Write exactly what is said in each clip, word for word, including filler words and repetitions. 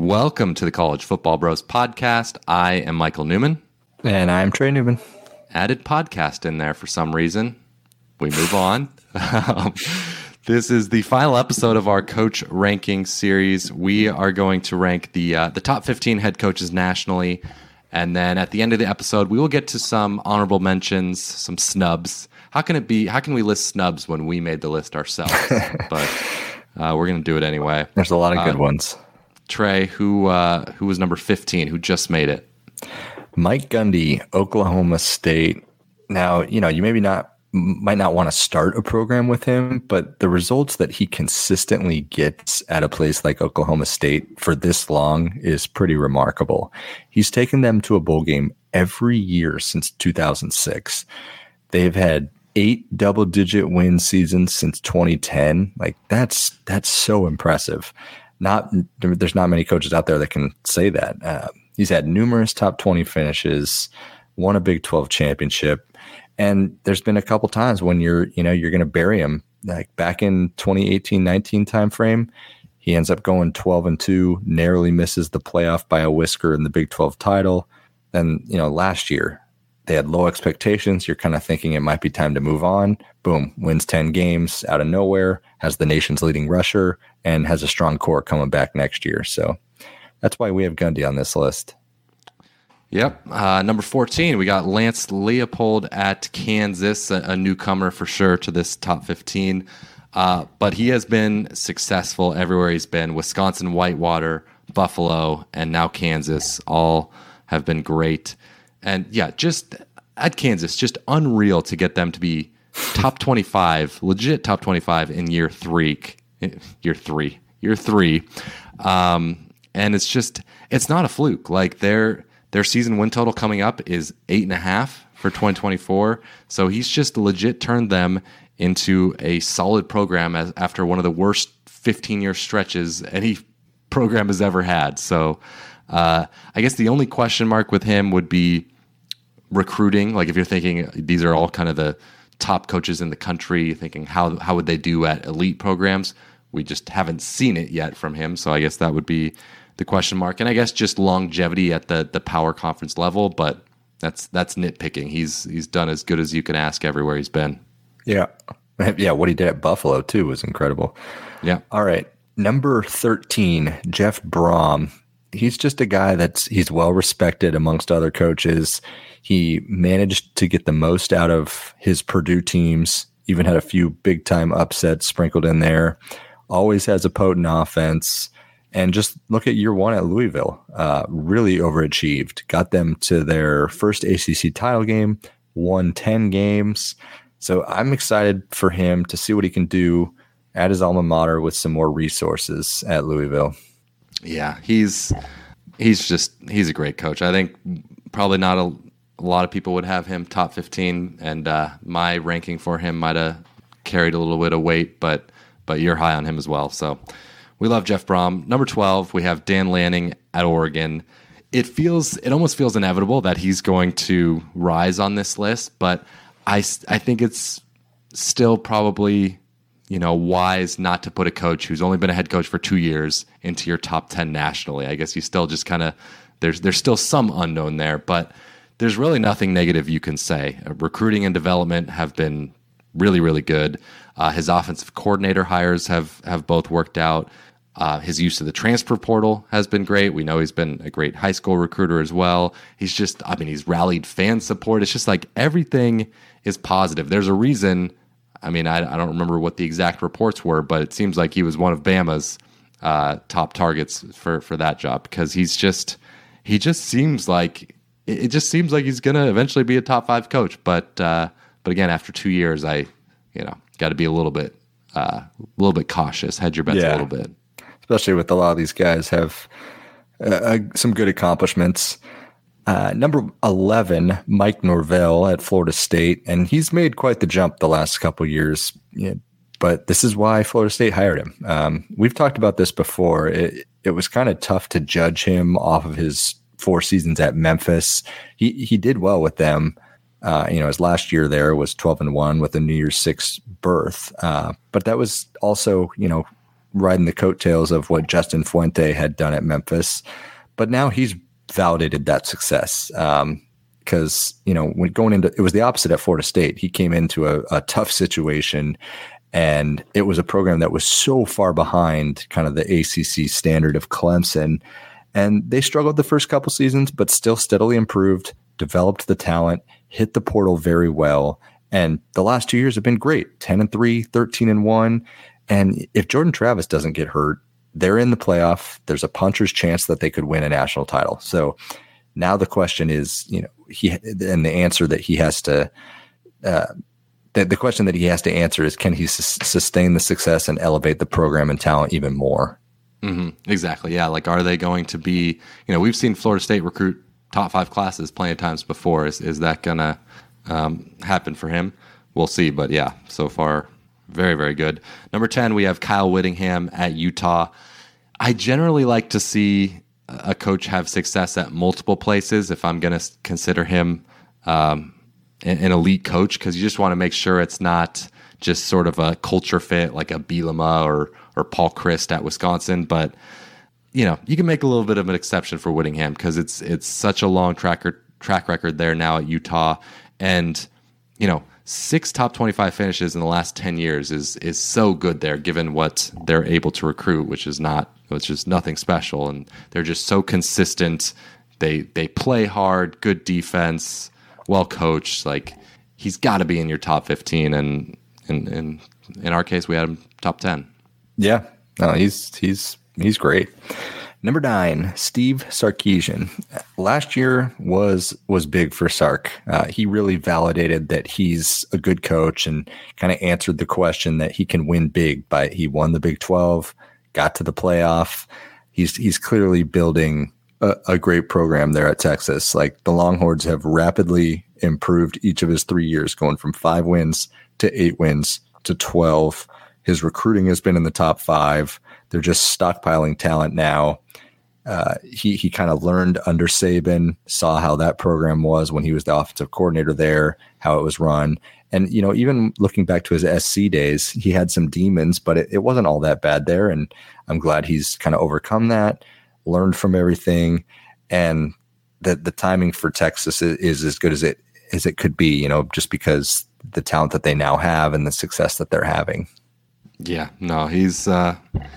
Welcome to the College Football Bros podcast. I am Michael Newman. And I'm Trey Newman. Added podcast in there for some reason. We move on. Um, this is the final episode of our coach ranking series. We are going to rank the uh, the top fifteen head coaches nationally. And then at the end of the episode, we will get to some honorable mentions, some snubs. How can it be? How can we list snubs when we made the list ourselves? But uh, we're going to do it anyway. There's a lot of good uh, ones. Trey, who uh, who was number fifteen, who just made it? Mike Gundy, Oklahoma State. Now, you know, you maybe not might not want to start a program with him, but the results that he consistently gets at a place like Oklahoma State for this long is pretty remarkable. He's taken them to a bowl game every year since two thousand six. They've had eight double-digit win seasons since twenty ten. Like that's that's so impressive. Not there's not many coaches out there that can say that. Uh, he's had numerous top twenty finishes, won a Big twelve championship, and there's been a couple times when you're you know you're going to bury him. Like back in twenty eighteen nineteen timeframe, he ends up going twelve and two, narrowly misses the playoff by a whisker in the Big twelve title. Then you know last year they had low expectations. You're kind of thinking it might be time to move on. Boom, wins ten games out of nowhere, has the nation's leading rusher, and has a strong core coming back next year. So that's why we have Gundy on this list. Yep. Uh, number fourteen, we got Lance Leopold at Kansas, a, a newcomer for sure to this top fifteen. Uh, but he has been successful everywhere he's been. Wisconsin, Whitewater, Buffalo, and now Kansas all have been great. And yeah, just at Kansas, just unreal to get them to be top twenty-five, legit top twenty-five in year three, year three, year three. Um, and it's just, it's not a fluke. Like their, their season win total coming up is eight and a half for twenty twenty-four. So he's just legit turned them into a solid program as, after one of the worst fifteen year stretches any program has ever had. So, Uh, I guess the only question mark with him would be recruiting. Like if you're thinking these are all kind of the top coaches in the country, thinking how how would they do at elite programs? We just haven't seen it yet from him. So I guess that would be the question mark. And I guess just longevity at the the power conference level, but that's that's nitpicking. He's he's done as good as you can ask everywhere he's been. Yeah. Yeah, what he did at Buffalo too was incredible. Yeah. All right. Number thirteen, Jeff Brom. He's just a guy that's he's well respected amongst other coaches. He managed to get the most out of his Purdue teams, even had a few big time upsets sprinkled in there. Always has a potent offense. And just look at year one at Louisville. Uh, really overachieved. Got them to their first A C C title game, won ten games. So I'm excited for him to see what he can do at his alma mater with some more resources at Louisville. Yeah, he's he's just he's a great coach. I think probably not a, a lot of people would have him top fifteen, and uh, my ranking for him might have carried a little bit of weight, but but you're high on him as well. So we love Jeff Brom. Number twelve, we have Dan Lanning at Oregon. It feels it almost feels inevitable that he's going to rise on this list, but I I think it's still probably, you know, wise not to put a coach who's only been a head coach for two years into your top ten nationally. I guess you still just kind of, there's there's still some unknown there, but there's really nothing negative you can say. Uh, recruiting and development have been really, really good. Uh, his offensive coordinator hires have, have both worked out. Uh, his use of the transfer portal has been great. We know he's been a great high school recruiter as well. He's just, I mean, he's rallied fan support. It's just like everything is positive. There's a reason. I mean, I, I don't remember what the exact reports were, but it seems like he was one of Bama's uh, top targets for, for that job because he's just he just seems like it just seems like he's gonna eventually be a top five coach. But uh, but again, after two years, I you know got to be a little bit uh, a little bit cautious, hedge your bets yeah. a little bit, especially with a lot of these guys have uh, some good accomplishments. Uh, number eleven, Mike Norvell at Florida State, and he's made quite the jump the last couple of years. Yeah, but this is why Florida State hired him. Um, we've talked about this before. It, it was kind of tough to judge him off of his four seasons at Memphis. He he did well with them. Uh, you know, his last year there was twelve and one with a New Year's Six berth. Uh, but that was also, you know, riding the coattails of what Justin Fuente had done at Memphis, but now he's validated that success. Um, because, you know, when going into, it was the opposite at Florida State. He came into a, a tough situation, and it was a program that was so far behind kind of the A C C standard of Clemson. And they struggled the first couple seasons, but still steadily improved, developed the talent, hit the portal very well. And the last two years have been great, ten and three, thirteen and one. And if Jordan Travis doesn't get hurt, they're in the playoff. There's a puncher's chance that they could win a national title. So now the question is, you know, he and the answer that he has to, uh, the, the question that he has to answer is, can he su- sustain the success and elevate the program and talent even more? Mm-hmm. Exactly. Yeah. Like, are they going to be, you know, we've seen Florida State recruit top five classes plenty of times before. Is, is that going to um, happen for him? We'll see. But yeah, so far, very, very good. Number ten, we have Kyle Whittingham at Utah. I generally like to see a coach have success at multiple places if I'm going to consider him um, an, an elite coach, because you just want to make sure it's not just sort of a culture fit like a Bielema or or Paul Chryst at Wisconsin. But, you know, you can make a little bit of an exception for Whittingham because it's it's such a long track, track record there now at Utah. And, you know, six top twenty-five finishes in the last ten years is is so good there, given what they're able to recruit, which is not which is nothing special, and they're just so consistent. They they play hard, good defense, well coached. Like, he's got to be in your top fifteen, and in in in our case, we had him top ten. Yeah, no, he's he's he's great. Number nine, Steve Sarkisian. Last year was was big for Sark. Uh, he really validated that he's a good coach and kind of answered the question that he can win big. By he won the Big twelve, got to the playoff. He's he's clearly building a, a great program there at Texas. Like, the Longhorns have rapidly improved each of his three years, going from five wins to eight wins to twelve. His recruiting has been in the top five. They're just stockpiling talent now. Uh, he he kind of learned under Saban, saw how that program was when he was the offensive coordinator there, how it was run. And, you know, even looking back to his S C days, he had some demons, but it, it wasn't all that bad there. And I'm glad he's kind of overcome that, learned from everything. And that the timing for Texas is, is as good as it as it could be, you know, just because the talent that they now have and the success that they're having. Yeah, no, he's uh,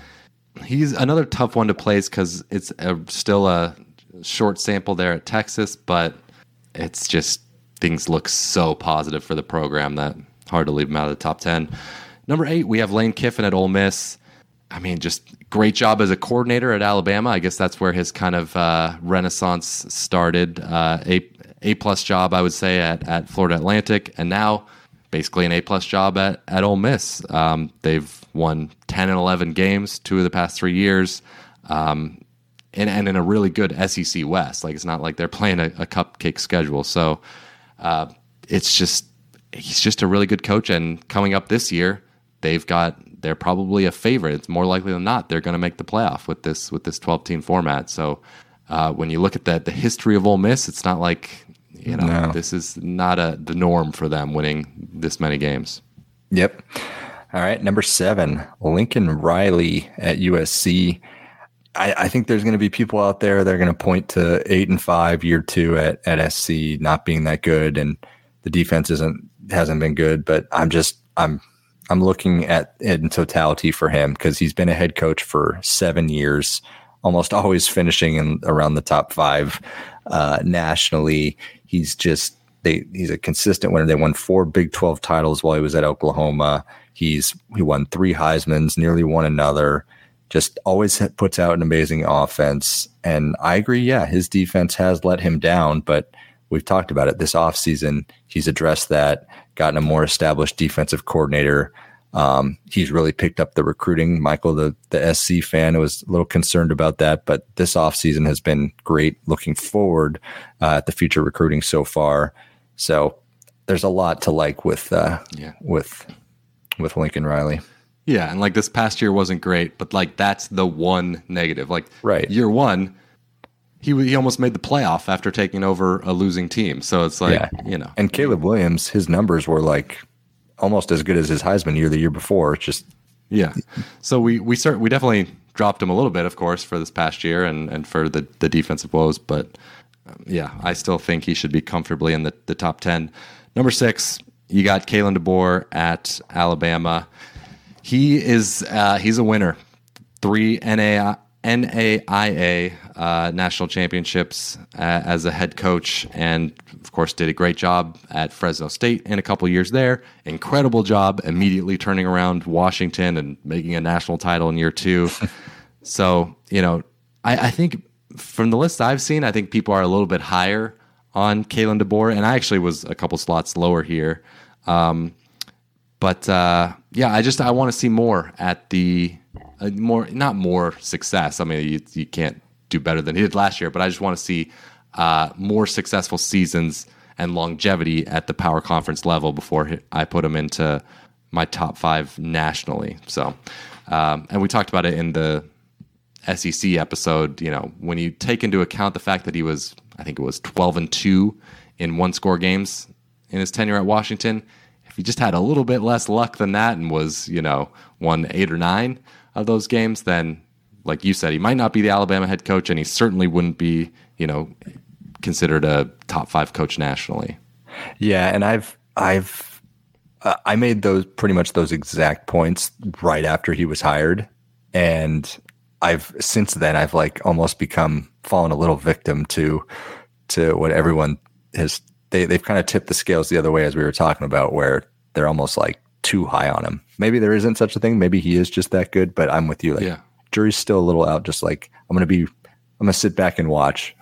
he's another tough one to place because it's a, still a short sample there at Texas, but it's just things look so positive for the program that hard to leave him out of the top ten. Number eight, we have Lane Kiffin at Ole Miss. I mean, just great job as a coordinator at Alabama. I guess that's where his kind of uh, renaissance started. Uh, a A plus job, I would say, at at Florida Atlantic, and now basically an A-plus job at, at Ole Miss. Um, they've won ten and eleven games, two of the past three years, um, and, and in a really good S E C West. Like, it's not like they're playing a, a cupcake schedule. So uh, it's just, he's just a really good coach. And coming up this year, they've got, they're probably a favorite. It's more likely than not they're going to make the playoff with this with this twelve-team format. So uh, when you look at the, the history of Ole Miss, it's not like, You know, no. This is not a the norm for them winning this many games. Yep. All right. Number seven, Lincoln Riley at U S C. I, I think there's going to be people out there that are going to point to eight and five year two at, at S C not being that good, and the defense isn't hasn't been good. But I'm just I'm I'm looking at it in totality for him because he's been a head coach for seven years, almost always finishing in around the top five uh, nationally. He's just they. He's a consistent winner. They won four Big twelve titles while he was at Oklahoma. He's he won three Heismans, nearly won another. Just always puts out an amazing offense. And I agree. Yeah, his defense has let him down, but we've talked about it this offseason. He's addressed that, gotten a more established defensive coordinator. Um, he's really picked up the recruiting. Michael, the, the S C fan, was a little concerned about that, but this offseason has been great looking forward uh, at the future recruiting so far. So there's a lot to like with uh, yeah. with with Lincoln Riley. Yeah, and like this past year wasn't great, but like that's the one negative. Like right. year one, he he almost made the playoff after taking over a losing team. So it's like, yeah. you know. And Caleb Williams, his numbers were like almost as good as his Heisman year the year before. It's just Yeah. So we we start we definitely dropped him a little bit, of course, for this past year and, and for the, the defensive woes. But um, yeah, I still think he should be comfortably in the, the top ten. Number six, you got Kalen DeBoer at Alabama. He is uh, he's a winner. Three N A I A uh, national championships uh, as a head coach, and of course did a great job at Fresno State in a couple years there. Incredible job immediately turning around Washington and making a national title in year two. So, you know, I, I think from the list I've seen, I think people are a little bit higher on Kalen DeBoer, and I actually was a couple slots lower here. Um, but uh, yeah, I just I want to see more at the uh, more not more success. I mean, you, you can't do better than he did last year, but I just want to see uh, more successful seasons and longevity at the power conference level before I put him into my top five nationally. So, um, and we talked about it in the S E C episode. You know, when you take into account the fact that he was, I think it was twelve and two in one score games in his tenure at Washington. If he just had a little bit less luck than that and was, you know, won eight or nine of those games, then, like you said, he might not be the Alabama head coach, and he certainly wouldn't be, you know, considered a top five coach nationally. Yeah, and I've I've uh, I made those pretty much those exact points right after he was hired, and I've since then I've like almost become fallen a little victim to to what everyone has. They they've kind of tipped the scales the other way, as we were talking about, where they're almost like too high on him. Maybe there isn't such a thing. Maybe he is just that good. But I'm with you. Like, yeah. Jury's still a little out. Just like I'm gonna be, I'm gonna sit back and watch.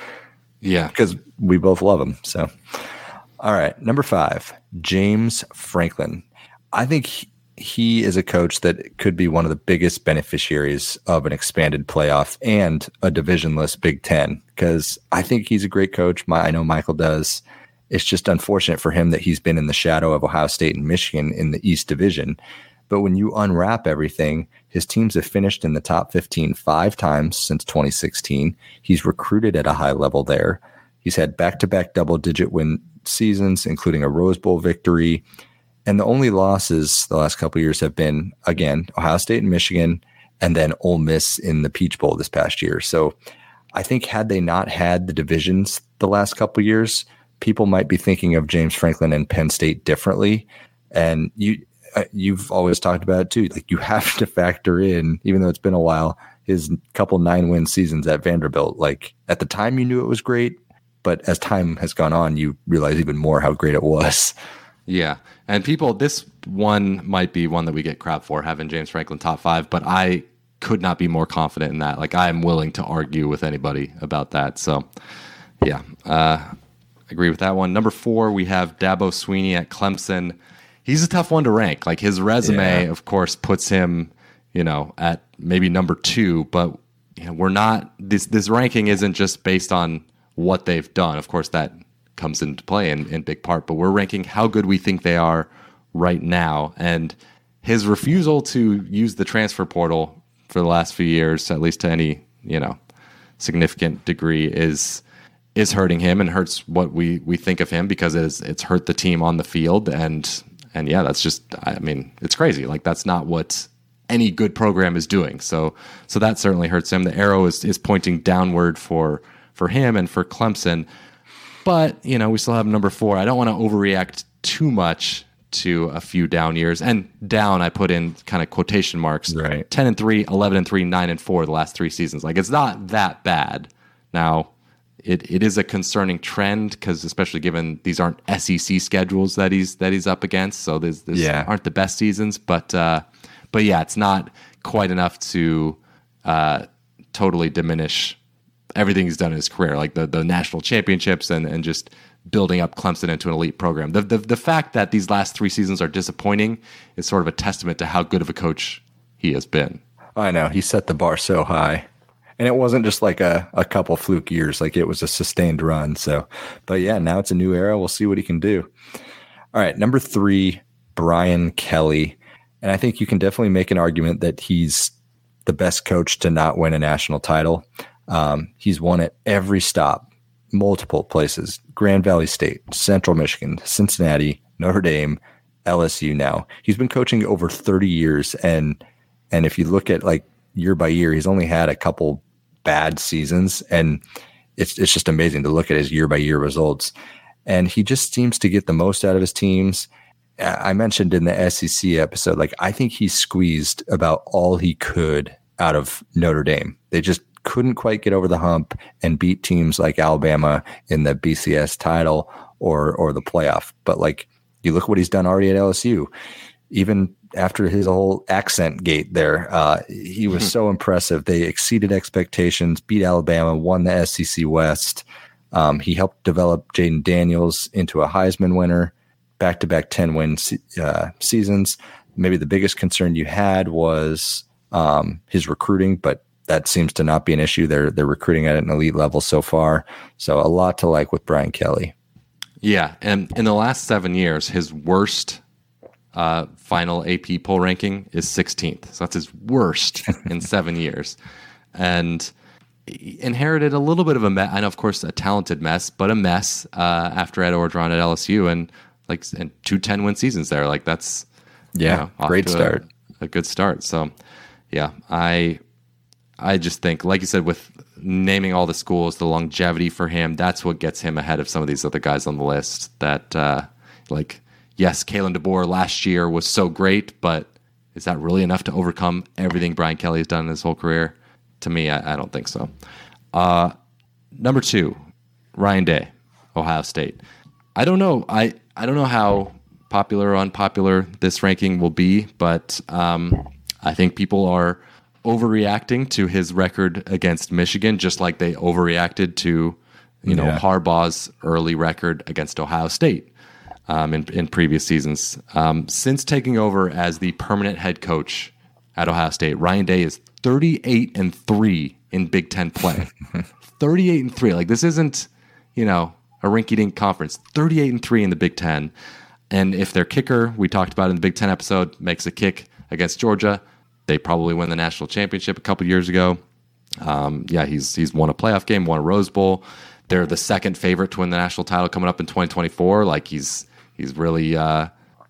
Yeah, because we both love him. So, all right, number five, James Franklin. I think he, he is a coach that could be one of the biggest beneficiaries of an expanded playoff and a divisionless Big Ten, because I think he's a great coach. My, I know Michael does. It's just unfortunate for him that he's been in the shadow of Ohio State and Michigan in the East Division. But when you unwrap everything, his teams have finished in the top fifteen five times since twenty sixteen. He's recruited at a high level there. He's had back-to-back double-digit win seasons, including a Rose Bowl victory. And the only losses the last couple of years have been, again, Ohio State and Michigan, and then Ole Miss in the Peach Bowl this past year. So I think had they not had the divisions the last couple of years, people might be thinking of James Franklin and Penn State differently. And you, uh, you've always talked about it too. Like, you have to factor in, even though it's been a while, his couple nine-win seasons at Vanderbilt. Like, at the time you knew it was great, but as time has gone on, you realize even more how great it was. Yeah. And people, this one might be one that we get crap for, having James Franklin top five, but I could not be more confident in that. Like, I am willing to argue with anybody about that. So, yeah, uh, agree with that one. Number four, we have Dabo Swinney at Clemson. He's a tough one to rank. Like, his resume, yeah. of course, puts him, you know, at maybe number two, but you know, we're not, this, this ranking isn't just based on what they've done. Of course, that comes into play in, in big part, but we're ranking how good we think they are right now. And his refusal to use the transfer portal for the last few years, at least to any, you know, significant degree, is is hurting him and hurts what we, we think of him, because it's it's hurt the team on the field. And and yeah, that's just, I mean, it's crazy. Like, that's not what any good program is doing. So so that certainly hurts him. The arrow is is pointing downward for for him and for Clemson. But, you know, we still have number four. I don't want to overreact too much to a few down years. And down, I put in kind of quotation marks. Right. ten and three, eleven and three, nine and four the last three seasons. Like, it's not that bad. Now, it it is a concerning trend, because especially given these aren't S E C schedules that he's that he's up against. So these yeah. aren't the best seasons. But, uh, but yeah, it's not quite enough to uh, totally diminish everything he's done in his career, like the, the national championships and, and just building up Clemson into an elite program. The, the the fact that these last three seasons are disappointing is sort of a testament to how good of a coach he has been. I know. He set the bar so high. And it wasn't just like a, a couple fluke years. Like, it was a sustained run. So, but yeah, now it's a new era. We'll see what he can do. All right, number three, Brian Kelly. And I think you can definitely make an argument that he's the best coach to not win a national title. Um, he's won at every stop, multiple places: Grand Valley State, Central Michigan, Cincinnati, Notre Dame, L S U now. He's been coaching over thirty years, and and if you look at like year by year, he's only had a couple bad seasons, and it's it's just amazing to look at his year by year results. And he just seems to get the most out of his teams. I mentioned in the S E C episode, like I think he squeezed about all he could out of Notre Dame. They just couldn't quite get over the hump and beat teams like Alabama in the B C S title or or the playoff. But like you look what he's done already at L S U. Even after his whole accent gate there, uh, he was so impressive. They exceeded expectations, beat Alabama, won the S E C West. Um, he helped develop Jaden Daniels into a Heisman winner, back-to-back ten-win se- uh, seasons. Maybe the biggest concern you had was um, his recruiting, but that seems to not be an issue. They're they're recruiting at an elite level so far. So a lot to like with Brian Kelly. Yeah, and in the last seven years, his worst uh, final A P poll ranking is sixteenth. So that's his worst in seven years. And he inherited a little bit of a mess. I know, of course, a talented mess, but a mess uh, after Ed Orgeron at L S U, and like and two ten-win seasons there. Like that's yeah, you know, great start, a, a good start. So yeah, I I just think, like you said, with naming all the schools, the longevity for him, that's what gets him ahead of some of these other guys on the list. That uh, like yes, Kalen DeBoer last year was so great, but is that really enough to overcome everything Brian Kelly has done in his whole career? To me, I, I don't think so. Uh, number two, Ryan Day, Ohio State. I don't know. I, I don't know how popular or unpopular this ranking will be, but um, I think people are overreacting to his record against Michigan, just like they overreacted to, you know, yeah. Harbaugh's early record against Ohio State um, in, in previous seasons. Um, since taking over as the permanent head coach at Ohio State, Ryan Day is thirty-eight and three in Big Ten play. thirty-eight and three. Like this isn't, you know, a rinky-dink conference. thirty-eight and three in the Big Ten. And if their kicker, we talked about in the Big Ten episode, makes a kick against Georgia, they probably win the national championship a couple years ago. Um, yeah, he's he's won a playoff game, won a Rose Bowl. They're the second favorite to win the national title coming up in twenty twenty-four. Like he's he's really uh,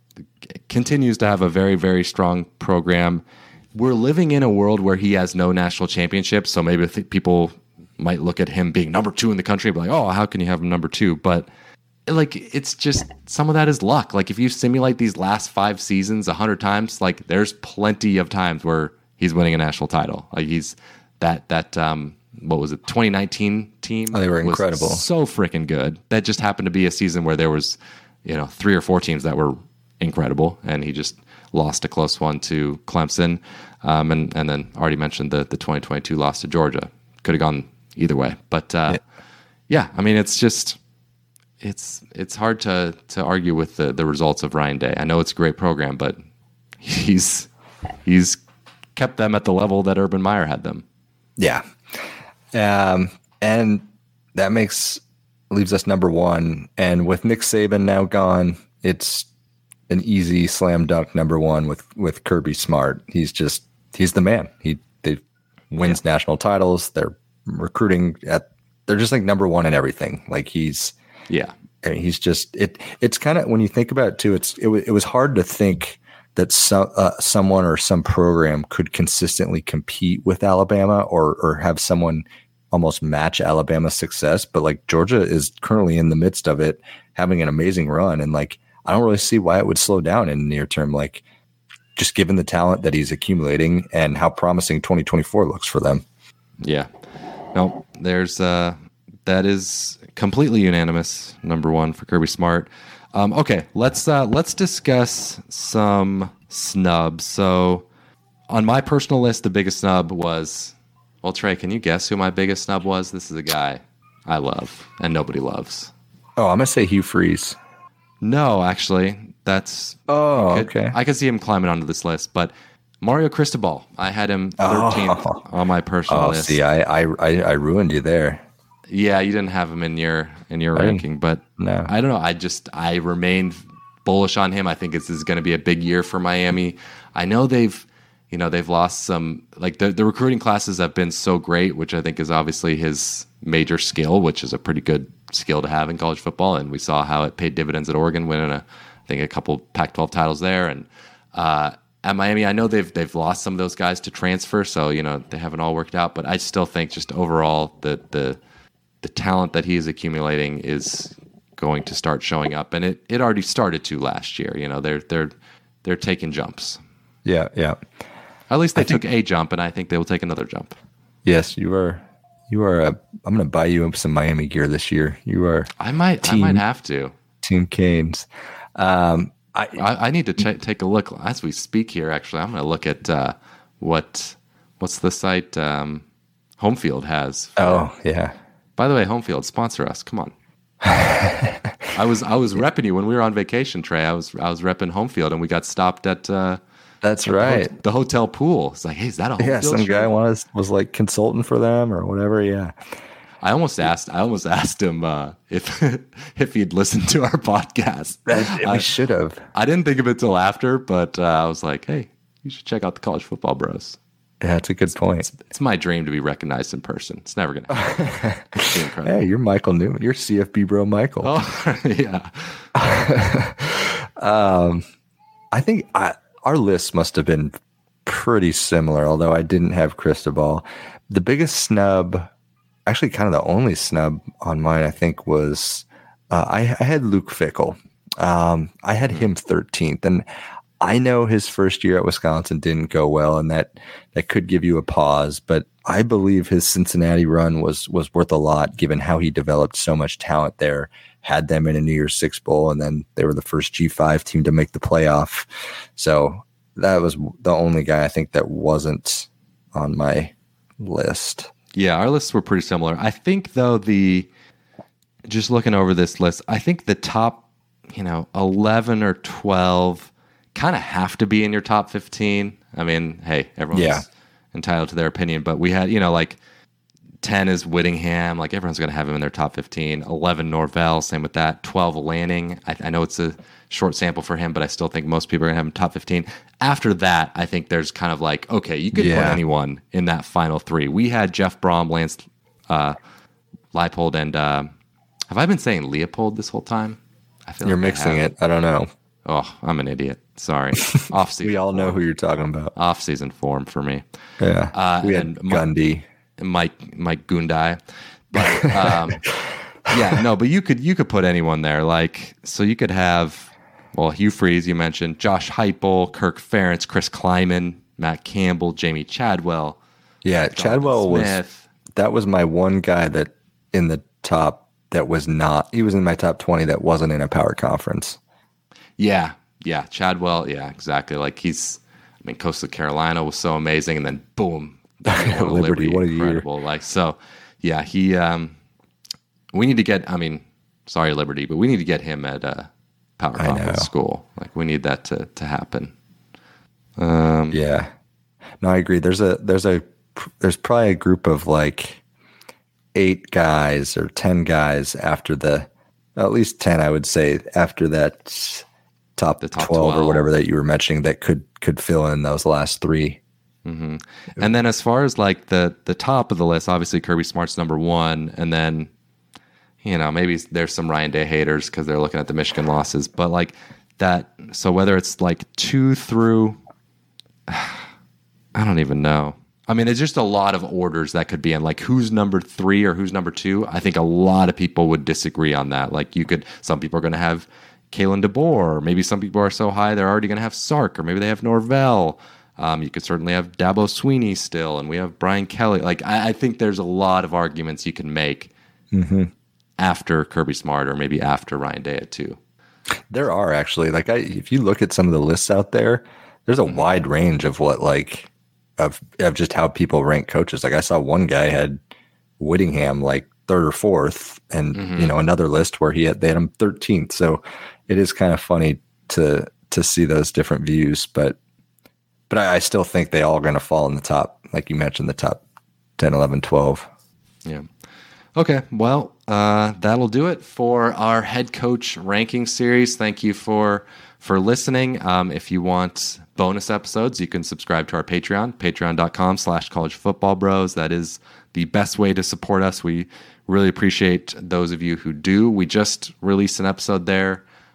continues to have a very, very strong program. We're living in a world where he has no national championship, so maybe th- people might look at him being number two in the country and be like, oh, how can you have him number two? But like, it's just, some of that is luck. Like if you simulate these last five seasons a hundred times, like there's plenty of times where he's winning a national title. Like he's that, that, um, what was it? twenty nineteen team. Oh, they were was incredible. So freaking good. That just happened to be a season where there was, you know, three or four teams that were incredible. And he just lost a close one to Clemson. Um, and, and then already mentioned the, the twenty twenty-two loss to Georgia. Could have gone either way. But uh, yeah. yeah, I mean, it's just, it's it's hard to to argue with the, the results of Ryan Day. I know it's a great program, but he's he's kept them at the level that Urban Meyer had them. Yeah. Um, and that makes leaves us number one. And with Nick Saban now gone, it's an easy slam dunk number one with, with Kirby Smart. He's just he's the man. He they wins yeah. national titles. They're recruiting at they're just like number one in everything. Like he's yeah. He's just it. It's kind of when you think about it too. It's it, it was hard to think that some uh, someone or some program could consistently compete with Alabama or or have someone almost match Alabama's success. But like Georgia is currently in the midst of it, having an amazing run, and like I don't really see why it would slow down in the near term. Like just given the talent that he's accumulating and how promising twenty twenty-four looks for them. Yeah. No, there's uh, that is completely unanimous. Number one for Kirby Smart. Um, okay, let's uh, let's discuss some snubs. So, on my personal list, the biggest snub was. Well, Trey, can you guess who my biggest snub was? This is a guy I love and nobody loves. Oh, I'm gonna say Hugh Freeze. No, actually, that's. Oh, I could, okay. I could see him climbing onto this list, but Mario Cristobal, I had him thirteenth oh. on my personal oh, list. See, I, I I I ruined you there. Yeah, you didn't have him in your in your I ranking, but no. I don't know. I just I remain bullish on him. I think this is going to be a big year for Miami. I know they've you know they've lost some like the the recruiting classes have been so great, which I think is obviously his major skill, which is a pretty good skill to have in college football. And we saw how it paid dividends at Oregon, winning a, I think a couple Pac twelve titles there. And uh, at Miami, I know they've they've lost some of those guys to transfer, so you know they haven't all worked out. But I still think just overall the the the talent that he is accumulating is going to start showing up, and it, it already started to last year. You know, they're they're they're taking jumps. Yeah, yeah. At least they I took think, a jump, and I think they will take another jump. Yes, you are. You are. A, I'm going to buy you some Miami gear this year. You are. I might. Team, I might have to. Team Canes. Um, I, I I need to ch- take a look as we speak here. Actually, I'm going to look at uh, what what's the site um, Homefield has. For, oh yeah. By the way, Homefield, sponsor us. Come on. I was I was repping you when we were on vacation, Trey. I was I was repping Homefield, and we got stopped at. Uh, That's at right. The, ho- the hotel pool. It's like, hey, is that a Homefield? Yeah, some shirt? guy was was like consultant for them or whatever. Yeah. I almost asked. I almost asked him uh, if if he'd listened to our podcast. That, we I, should have. I didn't think of it till after, but uh, I was like, hey, you should check out the College Football Bros. Yeah, that's a good point. It's, it's my dream to be recognized in person. It's never going to happen. It's incredible. Hey, you're Michael Newman. You're C F B bro, Michael. Oh, yeah. um, I think I, our list must have been pretty similar, although I didn't have Cristobal. The biggest snub, actually kind of the only snub on mine, I think, was uh, I, I had Luke Fickell. Um, I had him thirteenth, and I know his first year at Wisconsin didn't go well, and that, that could give you a pause, but I believe his Cincinnati run was was worth a lot given how he developed so much talent there, had them in a New Year's Six Bowl, and then they were the first G five team to make the playoff. So that was the only guy I think that wasn't on my list. Yeah, our lists were pretty similar. I think, though, the just looking over this list, I think the top, you know, eleven or twelve kind of have to be in your top fifteen. I mean, hey, everyone's yeah. entitled to their opinion, but we had, you know, like ten is Whittingham. Like everyone's going to have him in their top fifteen. eleven Norvell, same with that. twelve Lanning. I, I know it's a short sample for him, but I still think most people are going to have him top fifteen. After that, I think there's kind of like, okay, you could yeah. put anyone in that final three. We had Jeff Brom, Lance uh, Leipold, and uh, have I been saying Leopold this whole time? I feel You're like mixing it. I don't know. Oh, I'm an idiot. Sorry. Off season. We all know form. who you're talking about. Off season form for me. Yeah. Uh, we had and Gundy. Mike Mike Gundai. But um, yeah, no, but you could you could put anyone there. Like, so you could have, well, Hugh Freeze, you mentioned, Josh Heupel, Kirk Ferentz, Chris Kleiman, Matt Campbell, Jamie Chadwell. Yeah, Jonathan Chadwell Smith. was that was my one guy that in the top that was not. He was in my top twenty that wasn't in a power conference. Yeah, yeah, Chadwell. Yeah, exactly. Like he's, I mean, Coastal Carolina was so amazing, and then boom, Liberty, Liberty, what a incredible. year! Like so, yeah, he. Um, we need to get. I mean, sorry, Liberty, but we need to get him at a power I conference know. school. Like we need that to to happen. Um, Yeah, no, I agree. There's a there's a there's probably a group of like eight guys or ten guys after the, at least ten, I would say, after that top, The top twelve, or twelve. whatever that you were mentioning that could could fill in those last three. hmm And then as far as like the the top of the list, obviously Kirby Smart's number one, and then you know maybe there's some Ryan Day haters because they're looking at the Michigan losses, but like that. So whether it's like two through, I don't even know. I mean, it's just a lot of orders that could be in. Like who's number three or who's number two. I think a lot of people would disagree on that. Like you could, some people are going to have Kalen DeBoer, or maybe some people are so high they're already going to have Sark, or maybe they have Norvell. Um, you could certainly have Dabo Sweeney still, and we have Brian Kelly. Like I, I think there's a lot of arguments you can make Mm-hmm. after Kirby Smart, or maybe after Ryan Day at two. There are actually, like, I if you look at some of the lists out there, there's a wide range of what like of of just how people rank coaches. Like I saw one guy had Whittingham like third or fourth, and Mhm. you know another list where he had they had him thirteenth. So it is kind of funny to to see those different views, but but I, I still think they all are going to fall in the top, like you mentioned, the top ten, eleven, twelve. Yeah. Okay. Well, uh, that'll do it for our head coach ranking series. Thank you for for listening. Um, if you want bonus episodes, you can subscribe to our Patreon, patreon.com slash college football bros. That is the best way to support us. We really appreciate those of you who do. We just released an episode there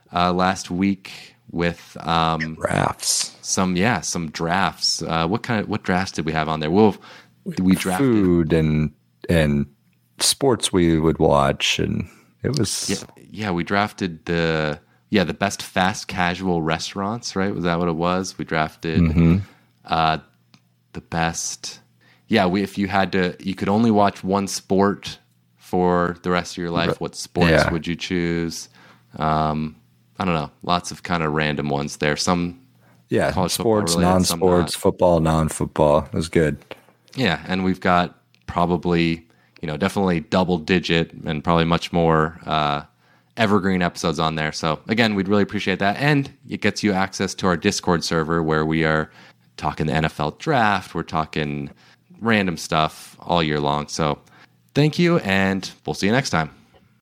uh, last week with um, Drafts. some yeah some drafts. Uh, what kind of what drafts did we have on there? Well, we drafted food and and sports we would watch, and it was yeah, yeah we drafted the yeah the best fast casual restaurants, right? Was that what it was? We drafted mm-hmm. uh, the best. Yeah, we if you had to, you could only watch one sport for the rest of your life. What sports yeah. would you choose? Um, I don't know. Lots of kind of random ones there. Some yeah, college sports, football related, some non-sports, not. football, non-football. It was good. Yeah, and we've got probably, you know, definitely double digit and probably much more uh, evergreen episodes on there. So again, we'd really appreciate that. And it gets you access to our Discord server where we are talking the N F L draft. We're talking random stuff all year long. So thank you, and we'll see you next time.